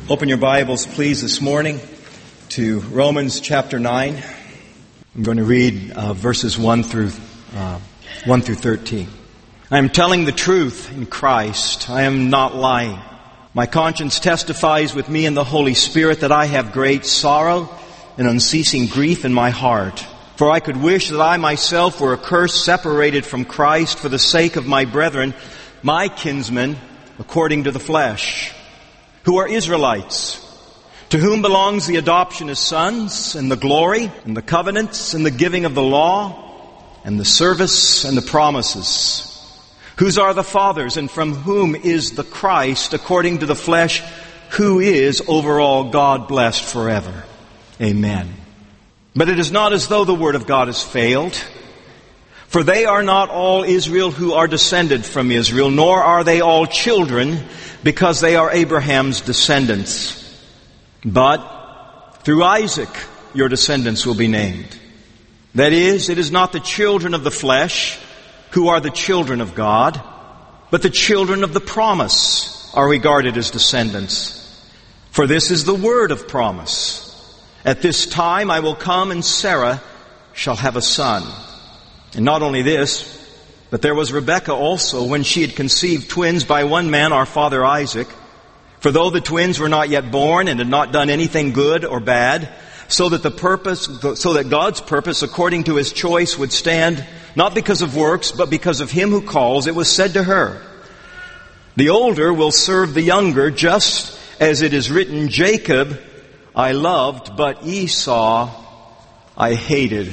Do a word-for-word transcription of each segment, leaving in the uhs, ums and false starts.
Open your Bibles, please, this morning to Romans chapter nine. I'm going to read uh, verses one through uh, one through thirteen. I am telling the truth in Christ. I am not lying. My conscience testifies with me in the Holy Spirit that I have great sorrow and unceasing grief in my heart. For I could wish that I myself were accursed, separated from Christ for the sake of my brethren, my kinsmen, according to the flesh, who are Israelites, to whom belongs the adoption as sons, and the glory, and the covenants, and the giving of the law, and the service, and the promises, whose are the fathers, and from whom is the Christ, according to the flesh, who is over all God blessed forever. Amen. But it is not as though the word of God has failed. For they are not all Israel who are descended from Israel, nor are they all children, because they are Abraham's descendants. But through Isaac your descendants will be named. That is, it is not the children of the flesh who are the children of God, but the children of the promise are regarded as descendants. For this is the word of promise. At this time I will come, and Sarah shall have a son. And not only this, but there was Rebekah also, when she had conceived twins by one man, our father Isaac. For though the twins were not yet born and had not done anything good or bad, so that the purpose, so that God's purpose according to His choice would stand, not because of works, but because of Him who calls, it was said to her, the older will serve the younger, just as it is written, Jacob I loved, but Esau I hated.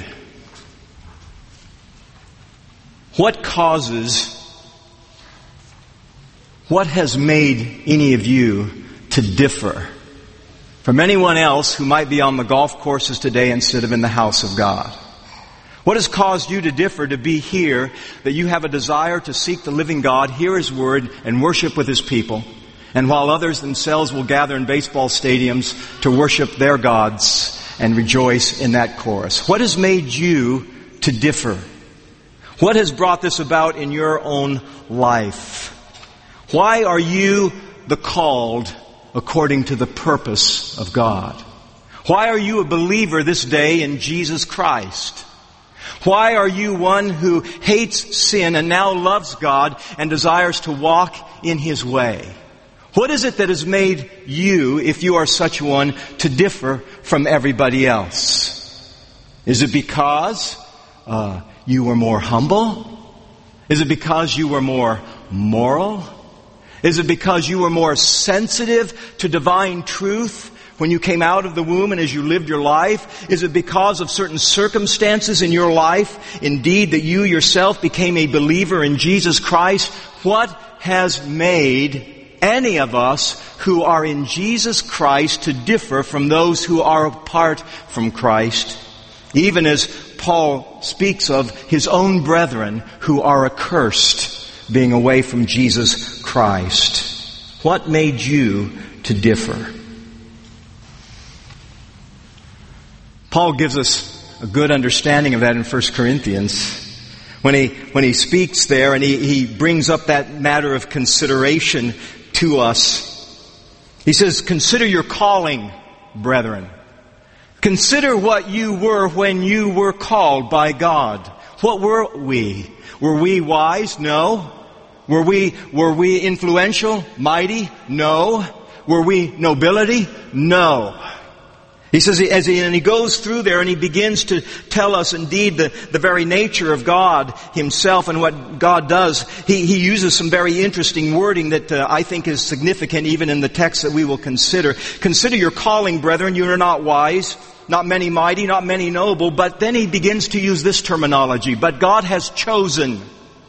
What causes, what has made any of you to differ from anyone else who might be on the golf courses today instead of in the house of God? What has caused you to differ, to be here, that you have a desire to seek the living God, hear His word, and worship with His people, and while others themselves will gather in baseball stadiums to worship their gods and rejoice in that chorus? What has made you to differ? What has brought this about in your own life? Why are you the called according to the purpose of God? Why are you a believer this day in Jesus Christ? Why are you one who hates sin and now loves God and desires to walk in His way? What is it that has made you, if you are such one, to differ from everybody else? Is it because uh, you were more humble? Is it because you were more moral? Is it because you were more sensitive to divine truth when you came out of the womb and as you lived your life? Is it because of certain circumstances in your life, indeed, that you yourself became a believer in Jesus Christ? What has made any of us who are in Jesus Christ to differ from those who are apart from Christ? Even as Paul speaks of his own brethren who are accursed, being away from Jesus Christ. What made you to differ? Paul gives us a good understanding of that in First Corinthians. When he, when he speaks there and he, he brings up that matter of consideration to us. He says, consider your calling, brethren. Consider what you were when you were called by God. What were we? Were we wise? No. Were we, were we influential? Mighty? No. Were we nobility? No. He says, as he, and he goes through there and he begins to tell us indeed the, the very nature of God Himself and what God does. He, he uses some very interesting wording that uh, I think is significant even in the text that we will consider. Consider your calling, brethren. You are not wise, not many mighty, not many noble. But then he begins to use this terminology. But God has chosen.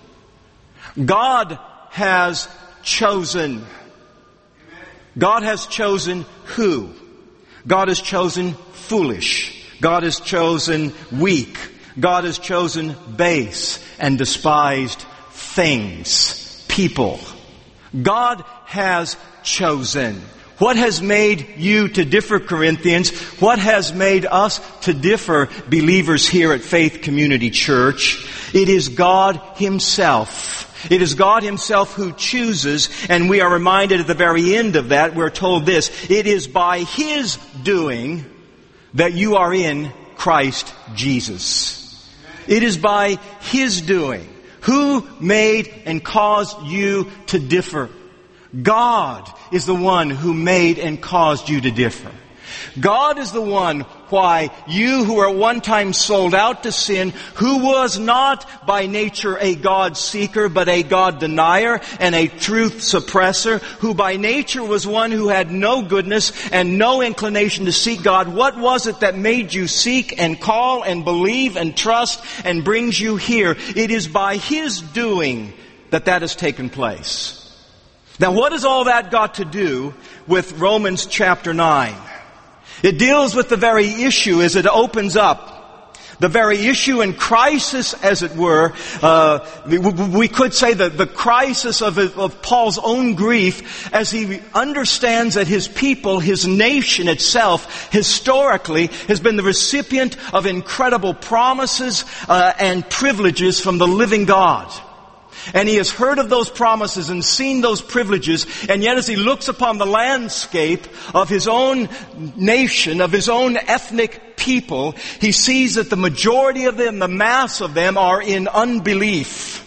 God has chosen. God has chosen who? God has chosen foolish. God has chosen weak. God has chosen base and despised things, people. God has chosen. What has made you to differ, Corinthians? What has made us to differ, believers here at Faith Community Church? It is God Himself. It is God Himself who chooses, and we are reminded at the very end of that, we're told this, it is by His doing that you are in Christ Jesus. It is by His doing. Who made and caused you to differ? God is the one who made and caused you to differ. God is the one why you who were at one time sold out to sin, who was not by nature a God seeker, but a God denier and a truth suppressor, who by nature was one who had no goodness and no inclination to seek God. What was it that made you seek and call and believe and trust and brings you here? It is by His doing that that has taken place. Now, what has all that got to do with Romans chapter nine? It deals with the very issue as it opens up. The very issue and crisis, as it were. Uh, we could say that the crisis of, of Paul's own grief as he understands that his people, his nation itself, historically, has been the recipient of incredible promises uh, and privileges from the living God. And he has heard of those promises and seen those privileges, and yet as he looks upon the landscape of his own nation, of his own ethnic people, he sees that the majority of them, the mass of them, are in unbelief.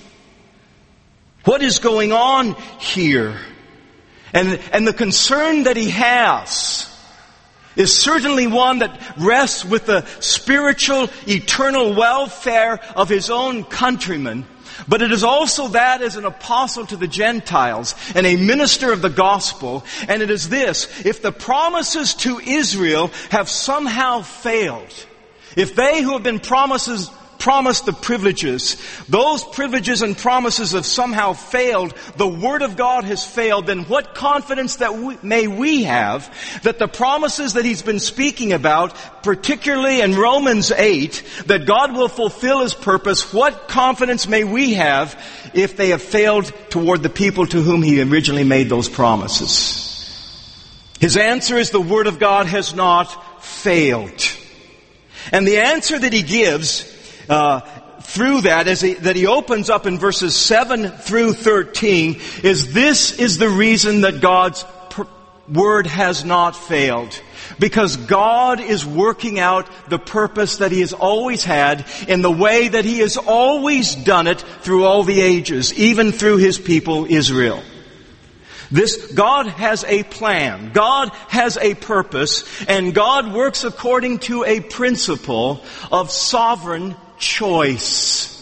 What is going on here? And, and the concern that he has is certainly one that rests with the spiritual, eternal welfare of his own countrymen. But it is also that as an apostle to the Gentiles and a minister of the gospel. And it is this: if the promises to Israel have somehow failed, if they who have been promises promised the privileges, those privileges and promises have somehow failed, the Word of God has failed, then what confidence that we, may we have that the promises that He's been speaking about, particularly in Romans eight, that God will fulfill His purpose, what confidence may we have if they have failed toward the people to whom He originally made those promises? His answer is the Word of God has not failed. And the answer that He gives Uh, through that, as he, that he opens up in verses seven through thirteen, is this is the reason that God's per- word has not failed. Because God is working out the purpose that He has always had in the way that He has always done it through all the ages, even through His people Israel. This, God has a plan. God has a purpose, and God works according to a principle of sovereign choice.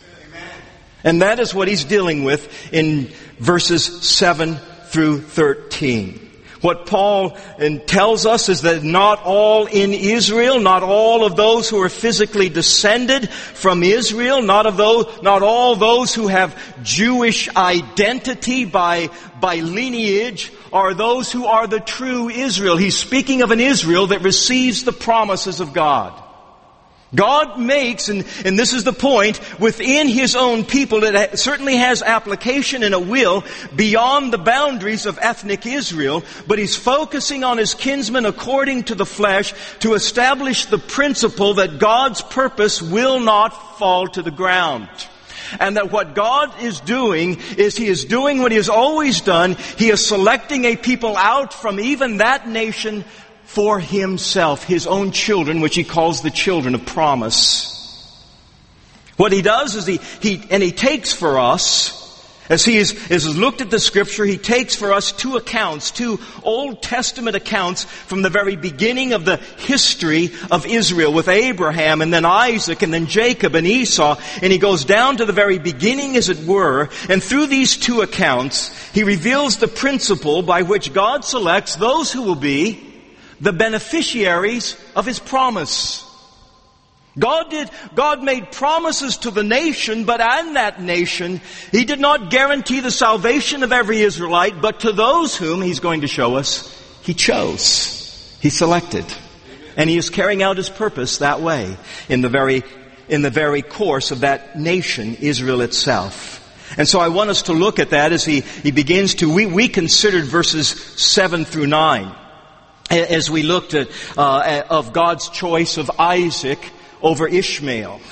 And that is what he's dealing with in verses seven through thirteen. What Paul tells us is that not all in Israel, not all of those who are physically descended from Israel, not of those, not all those who have Jewish identity by, by lineage, are those who are the true Israel. He's speaking of an Israel that receives the promises of God. God makes, and, and this is the point, within His own people, it certainly has application and a will beyond the boundaries of ethnic Israel, but He's focusing on His kinsmen according to the flesh to establish the principle that God's purpose will not fall to the ground. And that what God is doing is He is doing what He has always done. He is selecting a people out from even that nation for Himself, His own children, which He calls the children of promise. What He does is He, he and He takes for us, as He is, as has looked at the Scripture, He takes for us two accounts, two Old Testament accounts from the very beginning of the history of Israel with Abraham and then Isaac and then Jacob and Esau, and He goes down to the very beginning, as it were, and through these two accounts, He reveals the principle by which God selects those who will be the beneficiaries of His promise. God did, God made promises to the nation, but in that nation, He did not guarantee the salvation of every Israelite, but to those whom He's going to show us, He chose. He selected. And He is carrying out His purpose that way in the very, in the very course of that nation, Israel itself. And so I want us to look at that as he, he begins to, we, we considered verses seven through nine. As we looked at, uh, of God's choice of Isaac over Ishmael.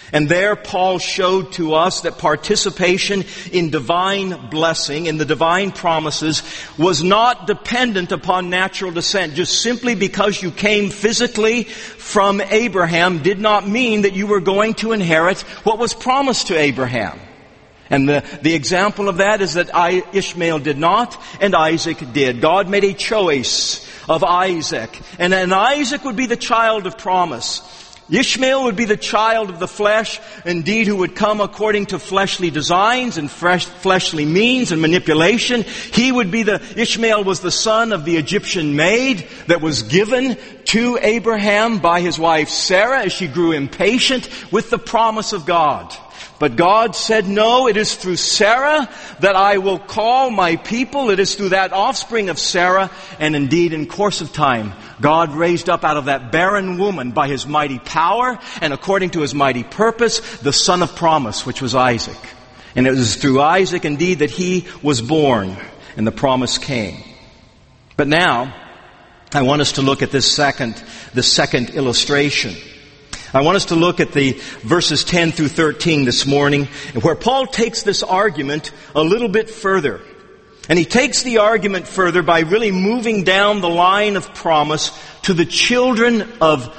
And there Paul showed to us that participation in divine blessing, in the divine promises, was not dependent upon natural descent. Just simply because you came physically from Abraham did not mean that you were going to inherit what was promised to Abraham. And the, the example of that is that I, Ishmael did not and Isaac did. God made a choice of Isaac. And, and Isaac would be the child of promise. Ishmael would be the child of the flesh, indeed, who would come according to fleshly designs and fresh, fleshly means and manipulation. He would be the, Ishmael was the son of the Egyptian maid that was given to Abraham by his wife Sarah as she grew impatient with the promise of God. But God said, no, it is through Sarah that I will call my people. It is through that offspring of Sarah. And indeed, in course of time, God raised up out of that barren woman by His mighty power and according to His mighty purpose, the son of promise, which was Isaac. And it was through Isaac, indeed, that he was born and the promise came. But now, I want us to look at this second, the second illustration. I want us to look at the verses ten through thirteen this morning, where Paul takes this argument a little bit further. And he takes the argument further by really moving down the line of promise to the children of,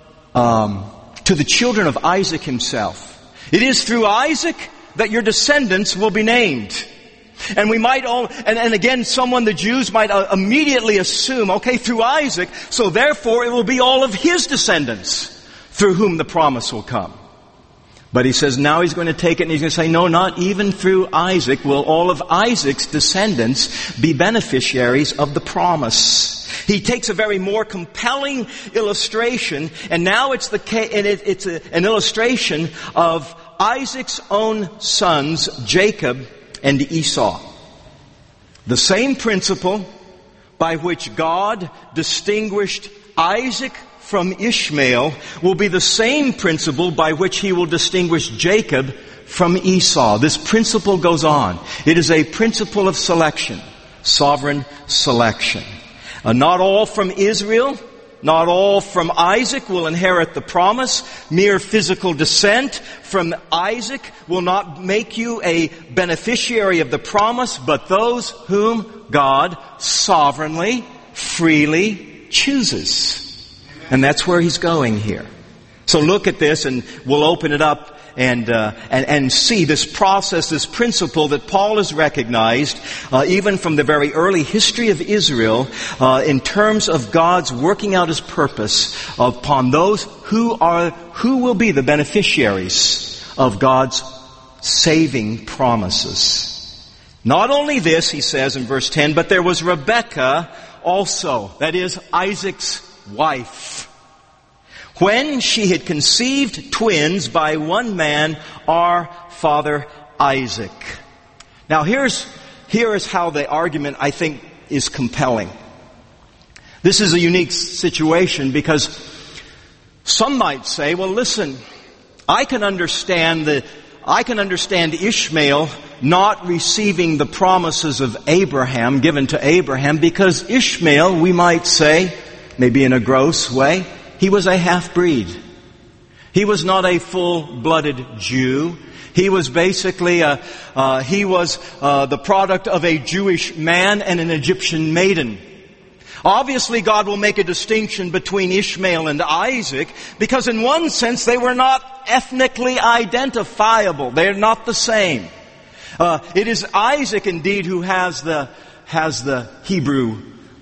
um, to the children of Isaac himself. It is through Isaac that your descendants will be named. And we might all, and, and again, someone, the Jews might uh, immediately assume, okay, through Isaac, so therefore it will be all of his descendants through whom the promise will come. But he says now he's going to take it and he's going to say, no, not even through Isaac will all of Isaac's descendants be beneficiaries of the promise. He takes a very more compelling illustration, and now it's the and it, it's a, an illustration of Isaac's own sons, Jacob and Esau. The same principle by which God distinguished Isaac from Ishmael will be the same principle by which He will distinguish Jacob from Esau. This principle goes on. It is a principle of selection, sovereign selection. Uh, not all from Israel, not all from Isaac will inherit the promise. Mere physical descent from Isaac will not make you a beneficiary of the promise, but those whom God sovereignly, freely chooses. And that's where he's going here. So look at this and we'll open it up and uh, and, and see this process, this principle that Paul has recognized uh, even from the very early history of Israel uh, in terms of God's working out His purpose upon those who are who will be the beneficiaries of God's saving promises. Not only this, he says in verse ten, but there was Rebekah also, that is Isaac's wife, when she had conceived twins by one man, our father Isaac. Now here's, here is how the argument, I think, is compelling. This is a unique situation because some might say, well, listen, I can understand the, I can understand Ishmael not receiving the promises of Abraham, given to Abraham, because Ishmael, we might say, maybe in a gross way, he was a half-breed. He was not a full-blooded Jew. He was basically a, uh, he was uh, the product of a Jewish man and an Egyptian maiden. Obviously, God will make a distinction between Ishmael and Isaac because in one sense they were not ethnically identifiable. They're not the same. Uh, it is Isaac indeed who has the, has the Hebrew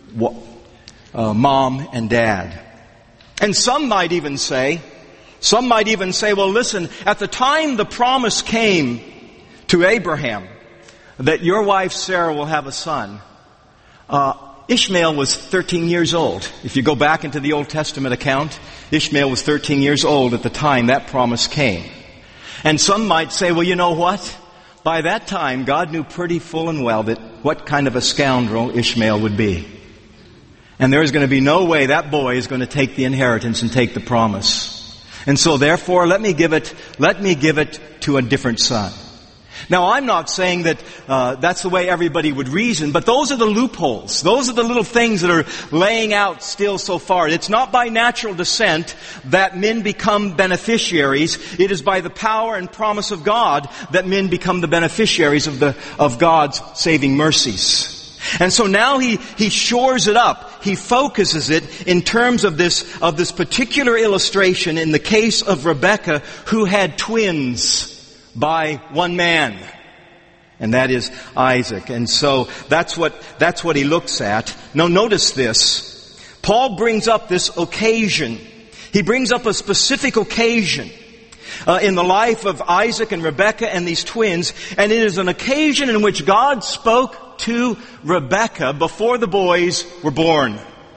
Uh, mom and dad. And some might even say, some might even say, well, listen, at the time the promise came to Abraham that your wife Sarah will have a son, uh, Ishmael was thirteen years old. If you go back into the Old Testament account, Ishmael was thirteen years old at the time that promise came. And some might say, well, you know what? By that time, God knew pretty full and well that what kind of a scoundrel Ishmael would be. And there is going to be no way that boy is going to take the inheritance and take the promise. And so therefore, let me give it, let me give it to a different son. Now, I'm not saying that uh, that's the way everybody would reason, but those are the loopholes. Those are the little things that are laying out still so far. It's not by natural descent that men become beneficiaries. It is by the power and promise of God that men become the beneficiaries of the of God's saving mercies. And so now he, he shores it up. He focuses it in terms of this, of this particular illustration in the case of Rebekah, who had twins by one man. And that is Isaac. And so that's what, that's what he looks at. Now notice this. Paul brings up this occasion. He brings up a specific occasion Uh, in the life of Isaac and Rebekah and these twins, and it is an occasion in which God spoke to Rebekah before the boys were born.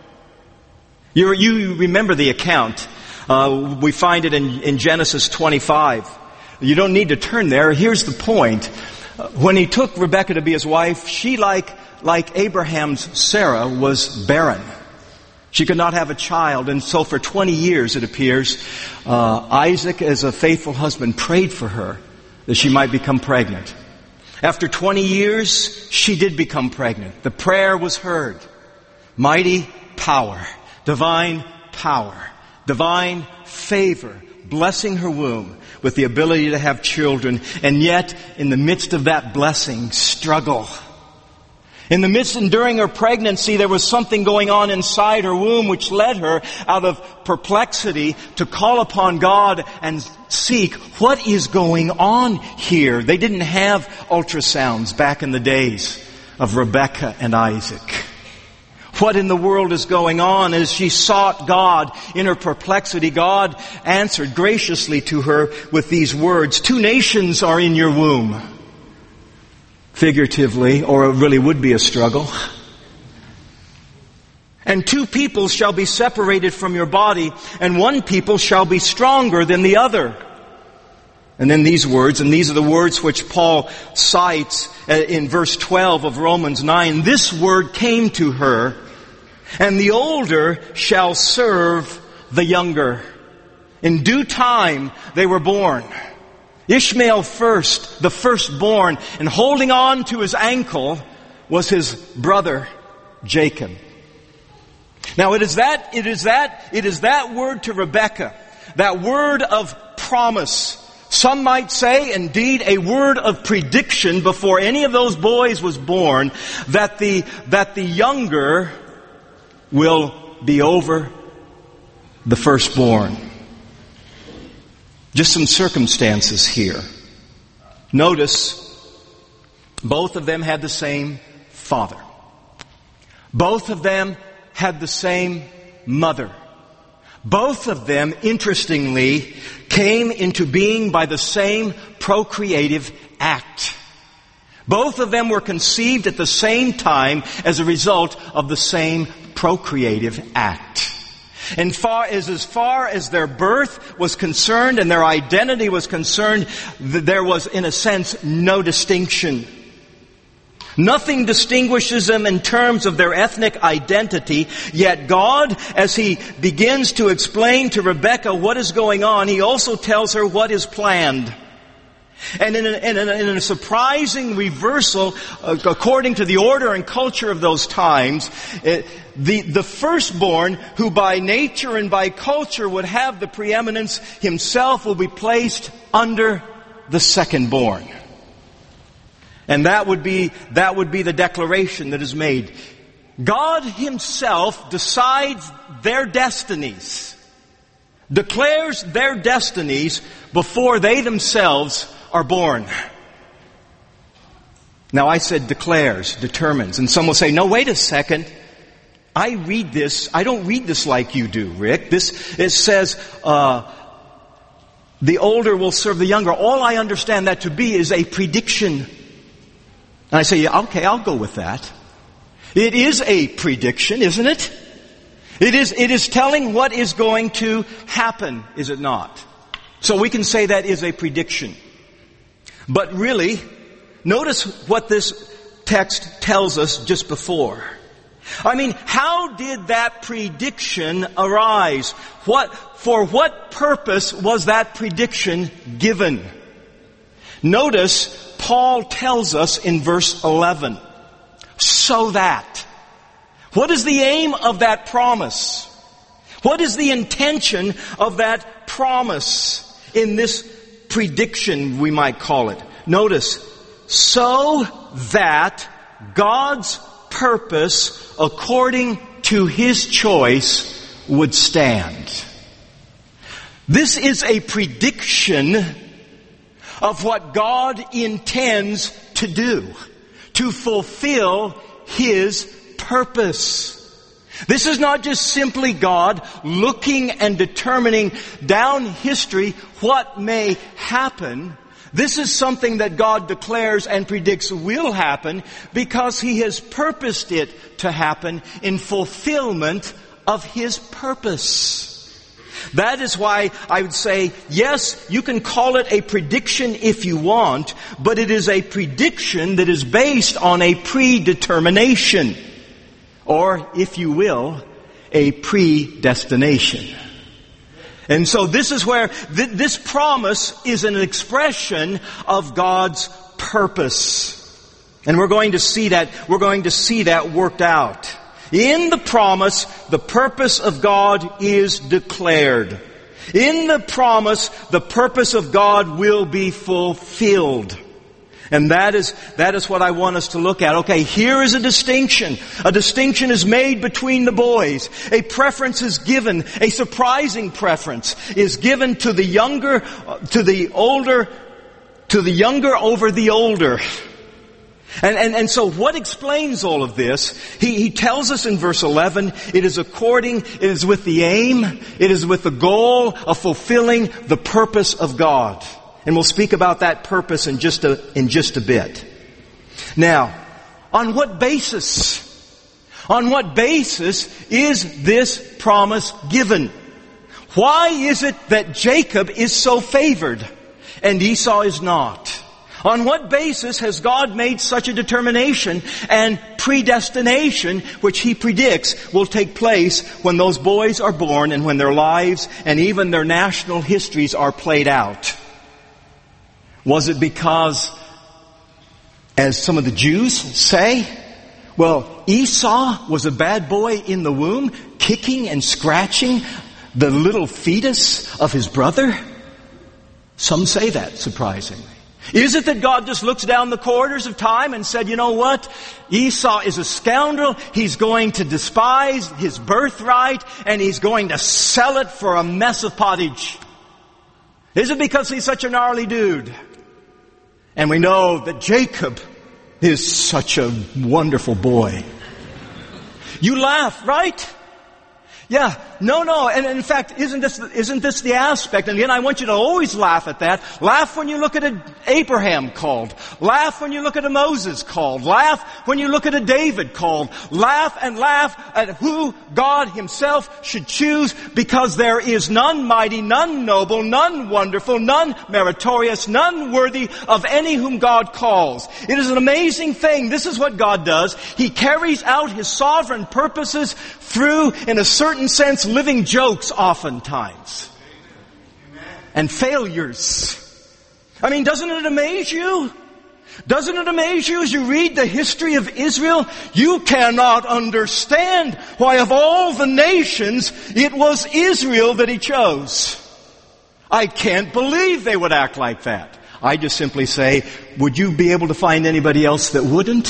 You, you remember the account. Uh, we find it in, in Genesis twenty-five. You don't need to turn there. Here's the point. Uh, when he took Rebekah to be his wife, she, like, like Abraham's Sarah, was barren. She could not have a child, and so for twenty years, it appears, uh, Isaac, as a faithful husband, prayed for her that she might become pregnant. After twenty years, she did become pregnant. The prayer was heard. Mighty power, divine power, divine favor, blessing her womb with the ability to have children, and yet, in the midst of that blessing, struggle. In the midst and during her pregnancy, there was something going on inside her womb which led her, out of perplexity, to call upon God and seek, what is going on here? They didn't have ultrasounds back in the days of Rebekah and Isaac. What in the world is going on? As she sought God in her perplexity, God answered graciously to her with these words, "Two nations are in your womb." Figuratively, or it really would be a struggle. "And two peoples shall be separated from your body, and one people shall be stronger than the other." And then these words, and these are the words which Paul cites in verse twelve of Romans nine. "This word came to her, and the older shall serve the younger. In due time they were born. Ishmael first, the firstborn, and holding on to his ankle was his brother Jacob." Now it is that, it is that, it is that word to Rebekah, that word of promise. Some might say, indeed, a word of prediction before any of those boys was born, that the, that the younger will be over the firstborn. Just some circumstances here. Notice, both of them had the same father. Both of them had the same mother. Both of them, interestingly, came into being by the same procreative act. Both of them were conceived at the same time as a result of the same procreative act. And far as, as far as their birth was concerned and their identity was concerned, there was, in a sense, no distinction. Nothing distinguishes them in terms of their ethnic identity, yet God, as He begins to explain to Rebekah what is going on, He also tells her what is planned. And in a, in a, in a surprising reversal, uh, according to the order and culture of those times, it, the, the firstborn, who by nature and by culture would have the preeminence, himself will be placed under the secondborn. And that would be, that would be the declaration that is made. God Himself decides their destinies, declares their destinies before they themselves are born. Now I said declares, determines, and some will say, no, wait a second. I read this, I don't read this like you do, Rick. This, it says, uh, the older will serve the younger. All I understand that to be is a prediction. And I say, yeah, okay, I'll go with that. It is a prediction, isn't it? It is, it is telling what is going to happen, is it not? So we can say that is a prediction. But really, notice what this text tells us just before. I mean, how did that prediction arise? What, for what purpose was that prediction given? Notice Paul tells us in verse eleven, so that. What is the aim of that promise? What is the intention of that promise in this prediction, we might call it? Notice, so that God's purpose according to His choice would stand. This is a prediction of what God intends to do, to fulfill His purpose. This is not just simply God looking and determining down history what may happen. This is something that God declares and predicts will happen because He has purposed it to happen in fulfillment of His purpose. That is why I would say, yes, you can call it a prediction if you want, but it is a prediction that is based on a predetermination, or, if you will, a predestination. And so this is where th- this promise is an expression of God's purpose. And we're going to see that, we're going to see that worked out. In the promise, the purpose of God is declared. In the promise, the purpose of God will be fulfilled. And that is, that is what I want us to look at. Okay, here is a distinction. A distinction is made between the boys. A preference is given. A surprising preference is given to the younger, to the older, to the younger over the older. And, and, and so what explains all of this? He, he tells us in verse eleven, it is according, it is with the aim, it is with the goal of fulfilling the purpose of God. And we'll speak about that purpose in just a, in just a bit. Now, on what basis? On what basis is this promise given? Why is it that Jacob is so favored and Esau is not? On what basis has God made such a determination and predestination, which He predicts will take place when those boys are born and when their lives and even their national histories are played out? Was it because, as some of the Jews say, well, Esau was a bad boy in the womb, kicking and scratching the little fetus of his brother? Some say that, surprisingly. Is it that God just looks down the corridors of time and said, you know what? Esau is a scoundrel. He's going to despise his birthright and he's going to sell it for a mess of pottage. Is it because he's such a gnarly dude? And we know that Jacob is such a wonderful boy. You laugh, right? Yeah, no, no, and in fact, isn't this, isn't this the aspect? And again, I want you to always laugh at that. Laugh when you look at a Abraham called. Laugh when you look at a Moses called. Laugh when you look at a David called. Laugh and laugh at who God Himself should choose, because there is none mighty, none noble, none wonderful, none meritorious, none worthy of any whom God calls. It is an amazing thing. This is what God does. He carries out His sovereign purposes through, in a certain sense, living jokes oftentimes. And failures. I mean, doesn't it amaze you? Doesn't it amaze you as you read the history of Israel? You cannot understand why of all the nations it was Israel that He chose. I can't believe they would act like that. I just simply say, would you be able to find anybody else that wouldn't?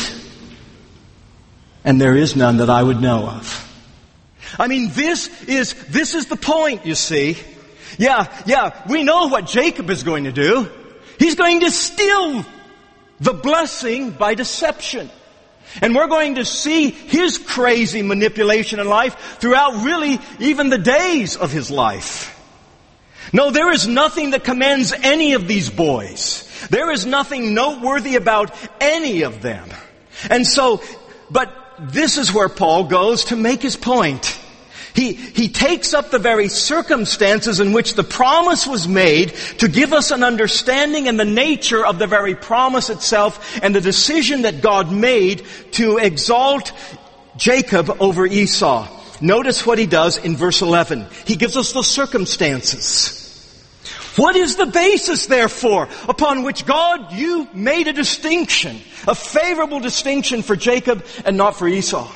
And there is none that I would know of. I mean, this is, this is the point, you see. Yeah, yeah, we know what Jacob is going to do. He's going to steal the blessing by deception. And we're going to see his crazy manipulation in life throughout really even the days of his life. No, there is nothing that commends any of these boys. There is nothing noteworthy about any of them. And so, but this is where Paul goes to make his point. He, he takes up the very circumstances in which the promise was made to give us an understanding and the nature of the very promise itself and the decision that God made to exalt Jacob over Esau. Notice what he does in verse eleven. He gives us the circumstances. What is the basis, therefore, upon which God, you made a distinction, a favorable distinction for Jacob and not for Esau?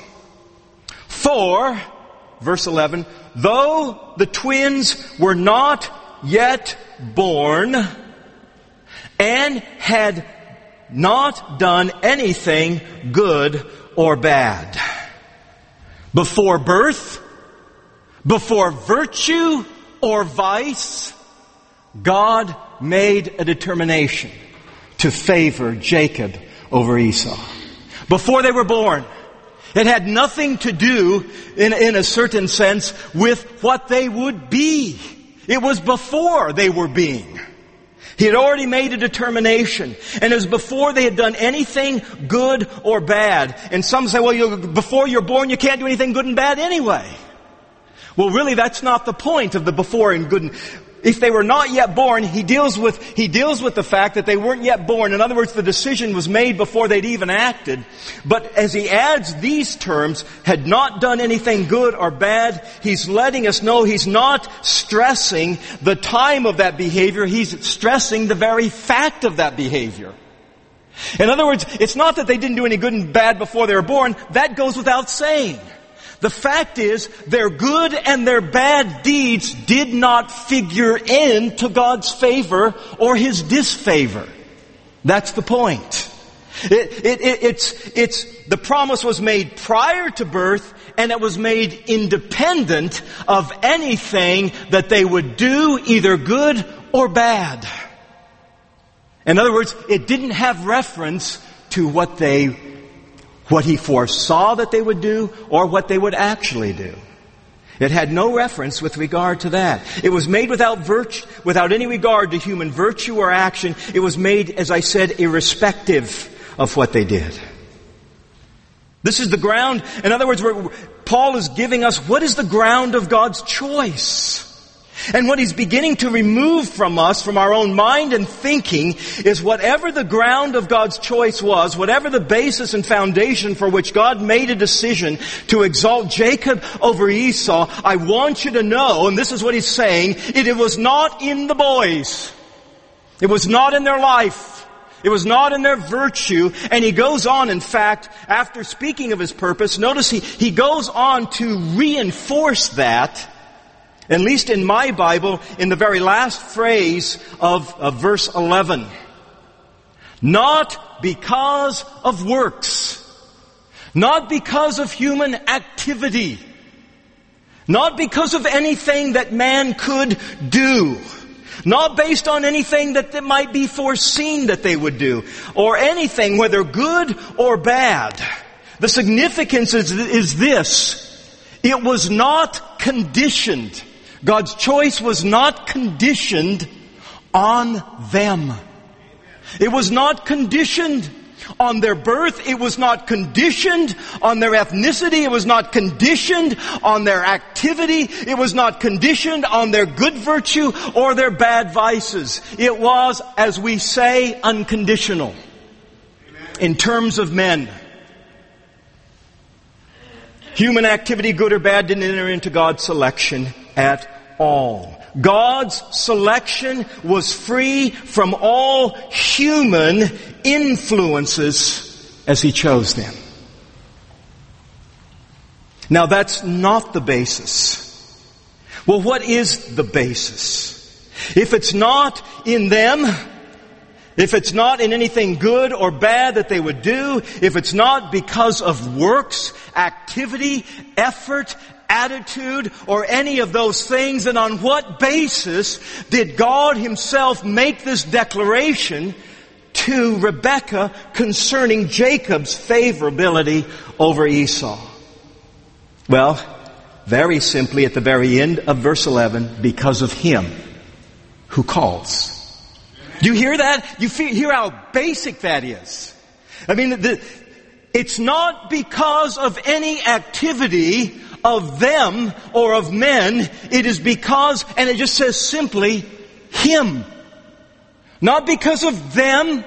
For, verse eleven, though the twins were not yet born and had not done anything good or bad. Before birth, before virtue or vice, God made a determination to favor Jacob over Esau. Before they were born, it had nothing to do, in, in a certain sense, with what they would be. It was before they were being. He had already made a determination. And it was before they had done anything good or bad. And some say, well, you, before you're born, you can't do anything good and bad anyway. Well, really, that's not the point of the before and good and... If they were not yet born, he deals with, he deals with the fact that they weren't yet born. In other words, the decision was made before they'd even acted. But as he adds these terms, had not done anything good or bad, he's letting us know he's not stressing the time of that behavior. He's stressing the very fact of that behavior. In other words, it's not that they didn't do any good and bad before they were born. That goes without saying. The fact is, their good and their bad deeds did not figure into God's favor or His disfavor. That's the point. It, it, it, it's, it's, the promise was made prior to birth, and it was made independent of anything that they would do, either good or bad. In other words, it didn't have reference to what they what he foresaw that they would do or what they would actually do. It had no reference with regard to that. It was made without virtue, without any regard to human virtue or action. It was made, as I said, irrespective of what they did. This is the ground. In other words, we're, Paul is giving us what is the ground of God's choice. And what he's beginning to remove from us, from our own mind and thinking, is whatever the ground of God's choice was, whatever the basis and foundation for which God made a decision to exalt Jacob over Esau, I want you to know, and this is what he's saying, it, it was not in the boys. It was not in their life. It was not in their virtue. And he goes on, in fact, after speaking of his purpose, notice he, he goes on to reinforce that. At least in my Bible, in the very last phrase of, of verse eleven. Not because of works. Not because of human activity. Not because of anything that man could do. Not based on anything that, that might be foreseen that they would do. Or anything, whether good or bad. The significance is, is this. It was not conditioned. God's choice was not conditioned on them. It was not conditioned on their birth. It was not conditioned on their ethnicity. It was not conditioned on their activity. It was not conditioned on their good virtue or their bad vices. It was, as we say, unconditional. In terms of men. Human activity, good or bad, didn't enter into God's selection at all. God's selection was free from all human influences as He chose them. Now that's not the basis. Well, what is the basis? If it's not in them, if it's not in anything good or bad that they would do, if it's not because of works, activity, effort, attitude, or any of those things, then on what basis did God Himself make this declaration to Rebekah concerning Jacob's favorability over Esau? Well, very simply at the very end of verse eleven, because of Him who calls. Do you hear that? You feel, hear how basic that is. I mean, the, it's not because of any activity of them or of men. It is because, and it just says simply, Him. Not because of them,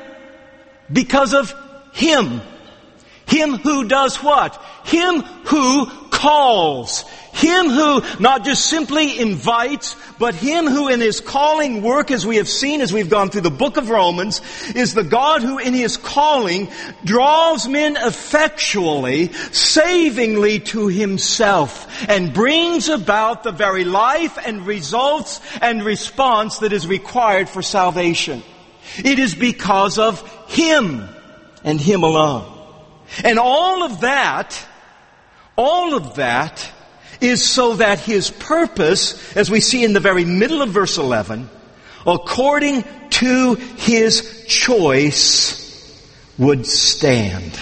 because of Him. Him who does what? Him who calls. Him who not just simply invites, but Him who in His calling work, as we have seen as we've gone through the book of Romans, is the God who in His calling draws men effectually, savingly to Himself, and brings about the very life and results and response that is required for salvation. It is because of Him and Him alone. And all of that, all of that is so that His purpose, as we see in the very middle of verse eleven, according to His choice, would stand.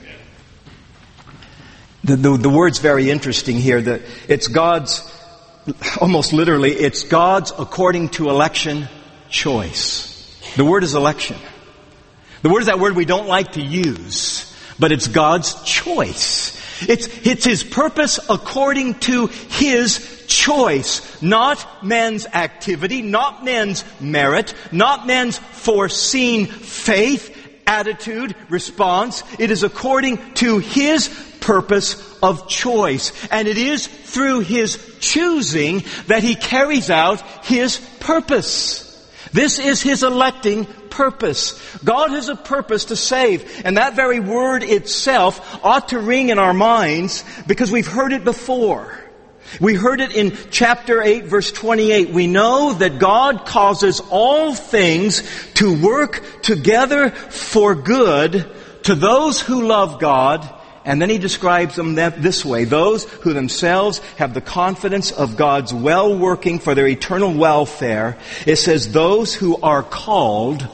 The, the, the word's very interesting here. That it's God's, almost literally, it's God's according to election choice. The word is election. The word is that word we don't like to use, but it's God's choice. It's, it's His purpose according to His choice. Not man's activity, not man's merit, not man's foreseen faith, attitude, response. It is according to His purpose of choice. And it is through His choosing that He carries out His purpose. This is His electing purpose. God has a purpose to save. And that very word itself ought to ring in our minds because we've heard it before. We heard it in chapter eight, verse twenty-eight. We know that God causes all things to work together for good to those who love God. And then He describes them this way: those who themselves have the confidence of God's well-working for their eternal welfare. It says, those who are called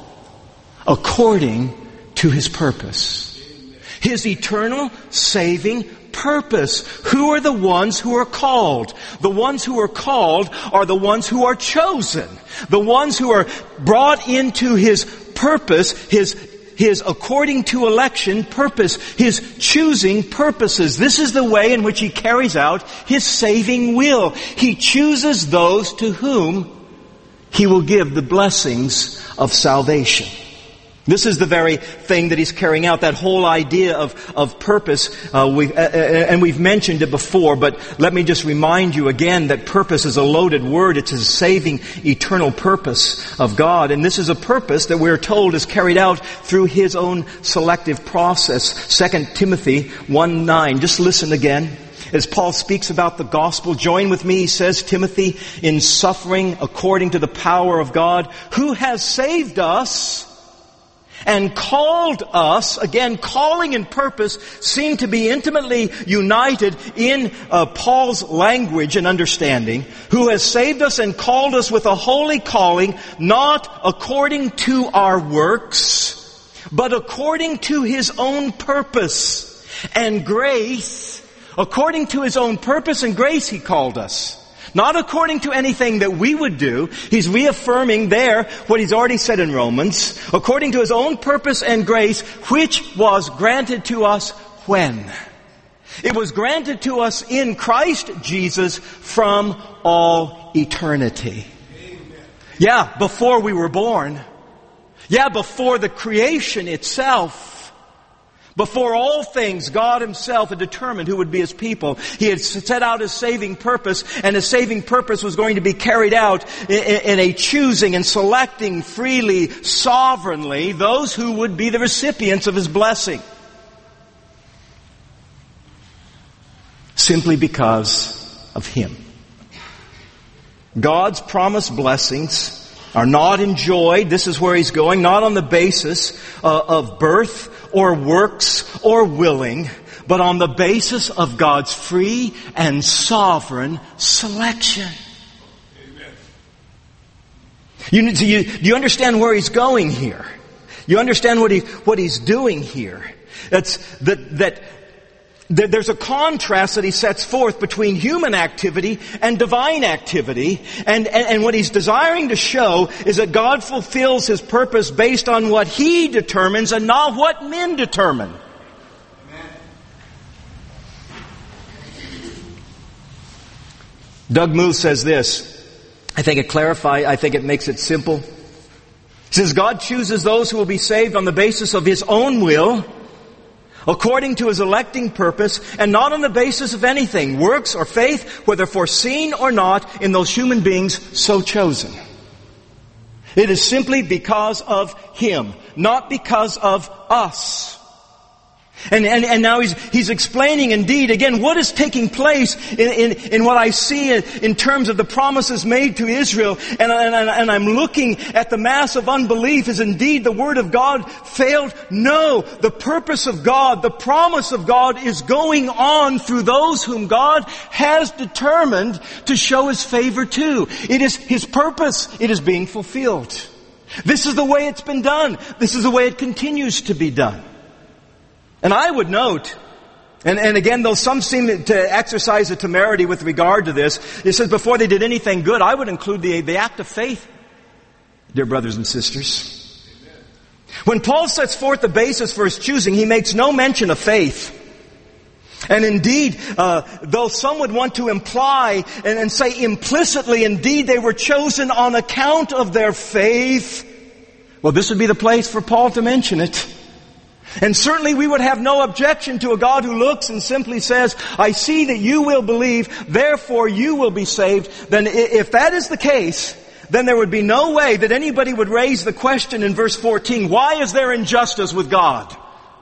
according to His purpose. His eternal saving purpose. Who are the ones who are called? The ones who are called are the ones who are chosen. The ones who are brought into His purpose, His His according to election purpose, His choosing purposes. This is the way in which He carries out His saving will. He chooses those to whom He will give the blessings of salvation. This is the very thing that He's carrying out, that whole idea of, of purpose. Uh, we, uh, and we've mentioned it before, but let me just remind you again that purpose is a loaded word. It's a saving, eternal purpose of God. And this is a purpose that we're told is carried out through His own selective process. Second Timothy one nine. Just listen again. As Paul speaks about the gospel, join with me, he says, Timothy, in suffering according to the power of God, who has saved us and called us. Again, calling and purpose seem to be intimately united in uh, Paul's language and understanding. Who has saved us and called us with a holy calling, not according to our works, but according to His own purpose and grace. According to His own purpose and grace He called us. Not according to anything that we would do. He's reaffirming there what He's already said in Romans. According to His own purpose and grace, which was granted to us when? It was granted to us in Christ Jesus from all eternity. Amen. Yeah, before we were born. Yeah, before the creation itself. Before all things, God Himself had determined who would be His people. He had set out His saving purpose, and His saving purpose was going to be carried out in a choosing and selecting freely, sovereignly, those who would be the recipients of His blessing. Simply because of Him. God's promised blessings are not enjoyed, this is where He's going, not on the basis uh, of birth or works or willing, but on the basis of God's free and sovereign selection. Amen. You, you, do you understand where He's going here? You understand what he what He's doing here? That's that that. There's a contrast that He sets forth between human activity and divine activity. And, and, and what He's desiring to show is that God fulfills His purpose based on what He determines and not what men determine. Amen. Doug Moo says this. I think it clarifies, I think it makes it simple. He says, God chooses those who will be saved on the basis of His own will, according to His electing purpose, and not on the basis of anything, works or faith, whether foreseen or not, in those human beings so chosen. It is simply because of Him, not because of us. And, and, and now he's, he's explaining indeed, again, what is taking place in, in, in what I see in, in terms of the promises made to Israel. And, and, and I'm looking at the mass of unbelief. Is indeed the Word of God failed? No. The purpose of God, the promise of God is going on through those whom God has determined to show His favor to. It is His purpose. It is being fulfilled. This is the way it's been done. This is the way it continues to be done. And I would note, and, and again, though some seem to exercise a temerity with regard to this, it says before they did anything good, I would include the, the act of faith, dear brothers and sisters. Amen. When Paul sets forth the basis for his choosing, he makes no mention of faith. And indeed, uh, though some would want to imply and, and say implicitly, indeed, they were chosen on account of their faith, well, this would be the place for Paul to mention it. And certainly we would have no objection to a God who looks and simply says, I see that you will believe, therefore you will be saved. Then if that is the case, then there would be no way that anybody would raise the question in verse fourteen, why is there injustice with God?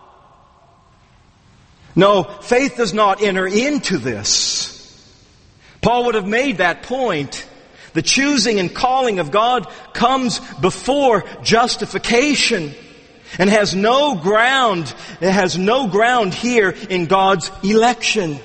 No, faith does not enter into this. Paul would have made that point. The choosing and calling of God comes before justification. And has no ground, it has no ground here in God's election.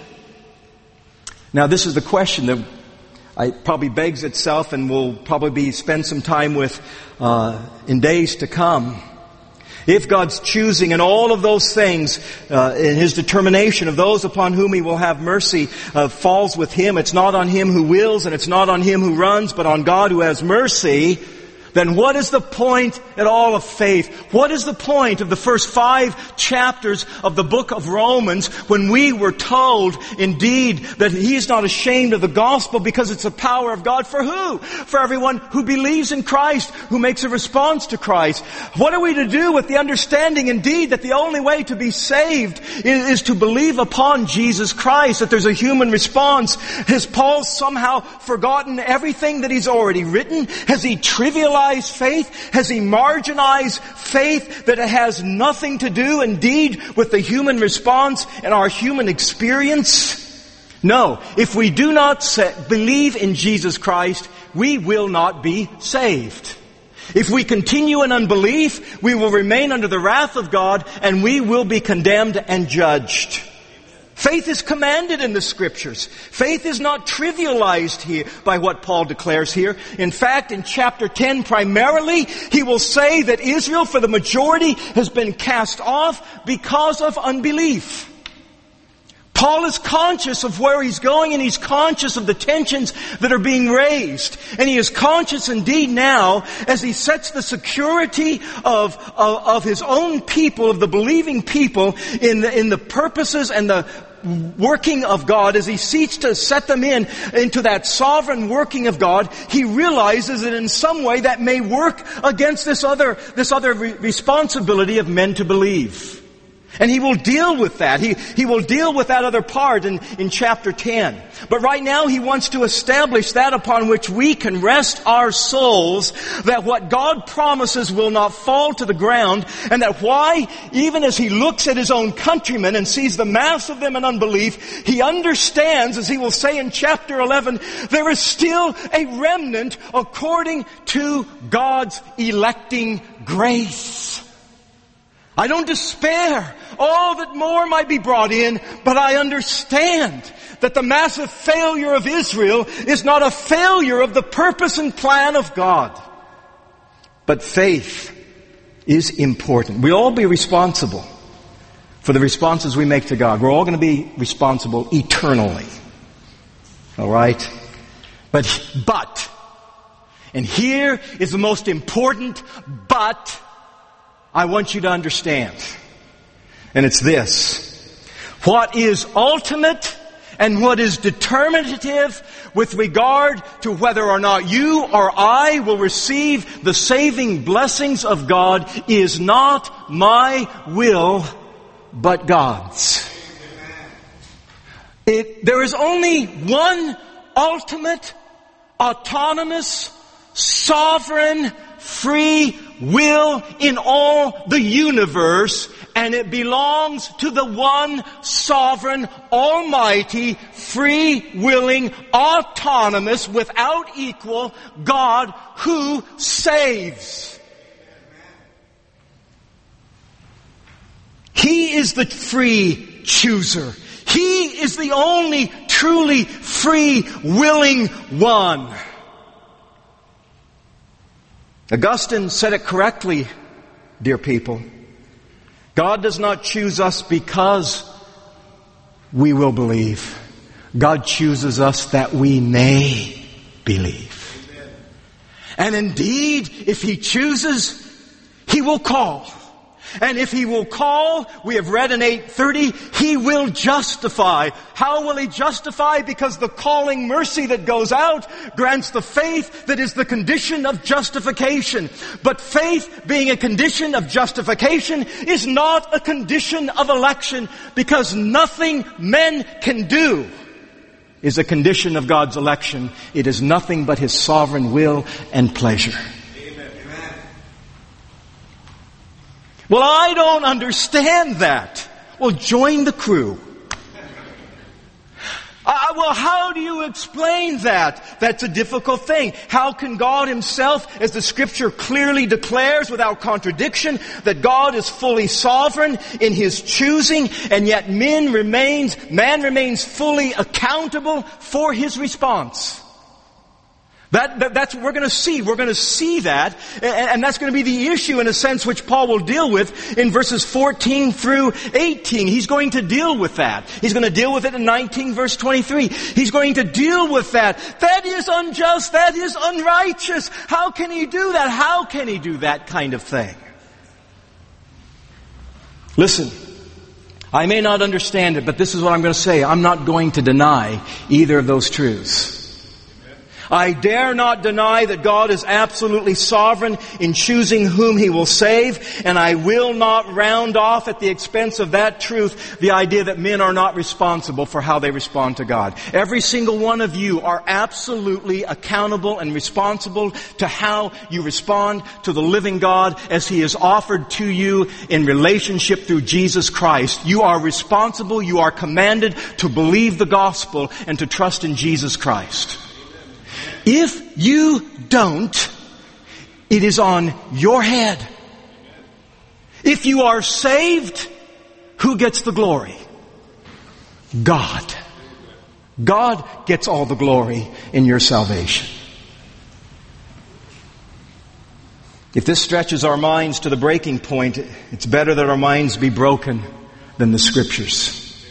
Now this is the question that I, probably begs itself and will probably be, spend some time with uh, in days to come. If God's choosing and all of those things, uh, in His determination of those upon whom He will have mercy, uh, falls with Him, it's not on him who wills and it's not on him who runs, but on God who has mercy, then what is the point at all of faith? What is the point of the first five chapters of the book of Romans when we were told, indeed, that He is not ashamed of the gospel because it's the power of God for who? For everyone who believes in Christ, who makes a response to Christ. What are we to do with the understanding, indeed, that the only way to be saved is, is to believe upon Jesus Christ, that there's a human response? Has Paul somehow forgotten everything that he's already written? Has he trivialized faith? Has he marginalized faith that it has nothing to do indeed with the human response and our human experience? No. If we do not say, believe in Jesus Christ, we will not be saved. If we continue in unbelief, we will remain under the wrath of God and we will be condemned and judged. Faith is commanded in the Scriptures. Faith is not trivialized here by what Paul declares here. In fact, in chapter ten, primarily, he will say that Israel, for the majority, has been cast off because of unbelief. Paul is conscious of where he's going and he's conscious of the tensions that are being raised. And he is conscious indeed now as he sets the security of, of, of his own people, of the believing people in the, in the purposes and the working of God, as he seeks to set them in into that sovereign working of God. He realizes that in some way that may work against this other, this other re- responsibility of men to believe. And he will deal with that. He, he will deal with that other part in, in chapter ten. But right now he wants to establish that upon which we can rest our souls, that what God promises will not fall to the ground, and that why, even as he looks at his own countrymen and sees the mass of them in unbelief, he understands, as he will say in chapter eleven, there is still a remnant according to God's electing grace. I don't despair. Oh, that more might be brought in, but I understand that the massive failure of Israel is not a failure of the purpose and plan of God. But faith is important. We'll all be responsible for the responses we make to God. We're all going to be responsible eternally. All right? But, but, and here is the most important but I want you to understand. And it's this. What is ultimate and what is determinative with regard to whether or not you or I will receive the saving blessings of God is not my will, but God's. It, there is only one ultimate, autonomous, sovereign, free will in all the universe, and it belongs to the one sovereign, almighty, free, willing, autonomous, without equal God who saves. He is the free chooser. He is the only truly free, willing one. Augustine said it correctly, dear people. God does not choose us because we will believe. God chooses us that we may believe. Amen. And indeed, if He chooses, He will call. And if He will call, we have read in eight thirty, He will justify. How will He justify? Because the calling mercy that goes out grants the faith that is the condition of justification. But faith, being a condition of justification, is not a condition of election, because nothing men can do is a condition of God's election. It is nothing but His sovereign will and pleasure. Well, I don't understand that. Well, join the crew. Uh, well, how do you explain that? That's a difficult thing. How can God Himself, as the Scripture clearly declares without contradiction, that God is fully sovereign in His choosing, and yet man remains, man remains fully accountable for His response? That, that, that's what we're going to see. We're going to see that, and, and that's going to be the issue in a sense which Paul will deal with in verses fourteen through eighteen. He's going to deal with that. He's going to deal with it in nineteen verse twenty-three. He's going to deal with that. That is unjust. That is unrighteous. How can He do that? How can He do that kind of thing? Listen, I may not understand it, but this is what I'm going to say. I'm not going to deny either of those truths. I dare not deny that God is absolutely sovereign in choosing whom He will save, and I will not round off at the expense of that truth the idea that men are not responsible for how they respond to God. Every single one of you are absolutely accountable and responsible to how you respond to the living God as He is offered to you in relationship through Jesus Christ. You are responsible, you are commanded to believe the gospel and to trust in Jesus Christ. If you don't, it is on your head. If you are saved, who gets the glory? God. God gets all the glory in your salvation. If this stretches our minds to the breaking point, it's better that our minds be broken than the Scriptures.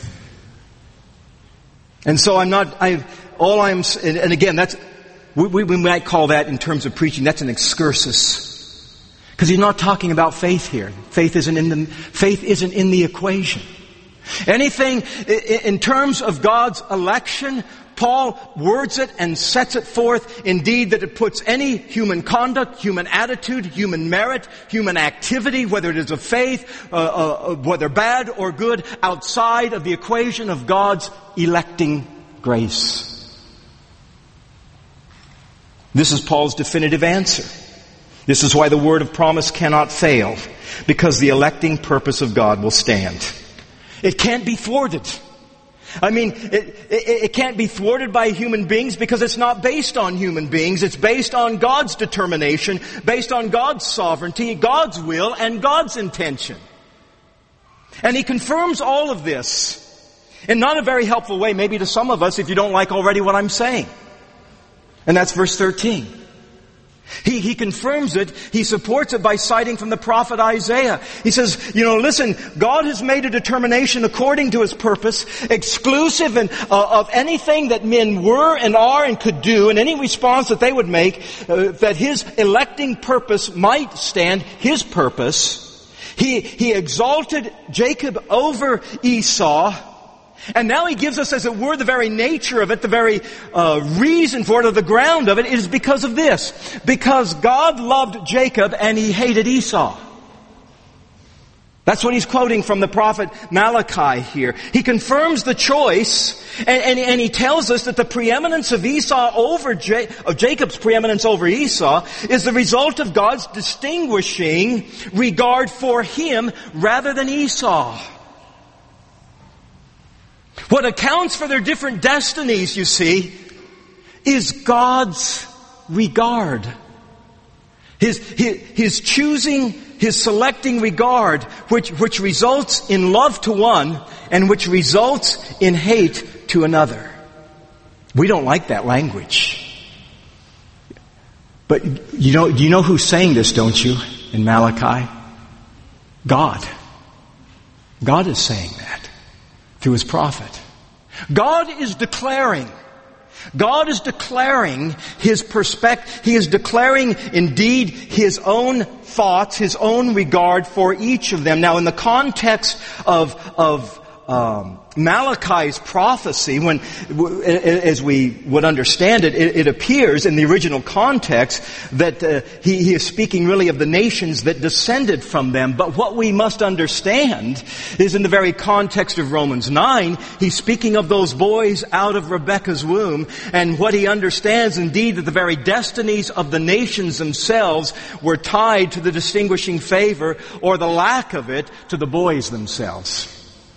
And so I'm not, I, all I'm, and, and again, that's, we, we might call that in terms of preaching, that's an excursus. Because he's not talking about faith here. Faith isn't in the, faith isn't in the equation. Anything, in terms of God's election, Paul words it and sets it forth, indeed, that it puts any human conduct, human attitude, human merit, human activity, whether it is of faith, uh, uh, whether bad or good, outside of the equation of God's electing grace. This is Paul's definitive answer. This is why the word of promise cannot fail, because the electing purpose of God will stand. It can't be thwarted. I mean, it, it, it can't be thwarted by human beings because it's not based on human beings. It's based on God's determination, based on God's sovereignty, God's will, and God's intention. And he confirms all of this in not a very helpful way, maybe to some of us, if you don't like already what I'm saying. And that's verse thirteen. He, he confirms it, he supports it by citing from the prophet Isaiah. He says, you know, listen, God has made a determination according to His purpose, exclusive and, uh, of anything that men were and are and could do, and any response that they would make, uh, that His electing purpose might stand, His purpose. He, he exalted Jacob over Esau. And now he gives us, as it were, the very nature of it, the very uh, reason for it, or the ground of it, is because of this. Because God loved Jacob and He hated Esau. That's what he's quoting from the prophet Malachi here. He confirms the choice, and, and, and he tells us that the preeminence of Esau over Ja- of Jacob's preeminence over Esau is the result of God's distinguishing regard for him rather than Esau. What accounts for their different destinies, you see, is God's regard. His, his, his choosing, His selecting regard, which, which results in love to one and which results in hate to another. We don't like that language. But you know, you know who's saying this, don't you, in Malachi? God. God is saying that through His prophet. God is declaring God is declaring His perspective. He is declaring indeed His own thoughts, His own regard for each of them. Now, in the context of, of um, Malachi's prophecy, when, as we would understand it, it, it appears in the original context that uh, he, he is speaking really of the nations that descended from them. But what we must understand is in the very context of Romans nine, he's speaking of those boys out of Rebekah's womb, and what he understands indeed that the very destinies of the nations themselves were tied to the distinguishing favor, or the lack of it, to the boys themselves.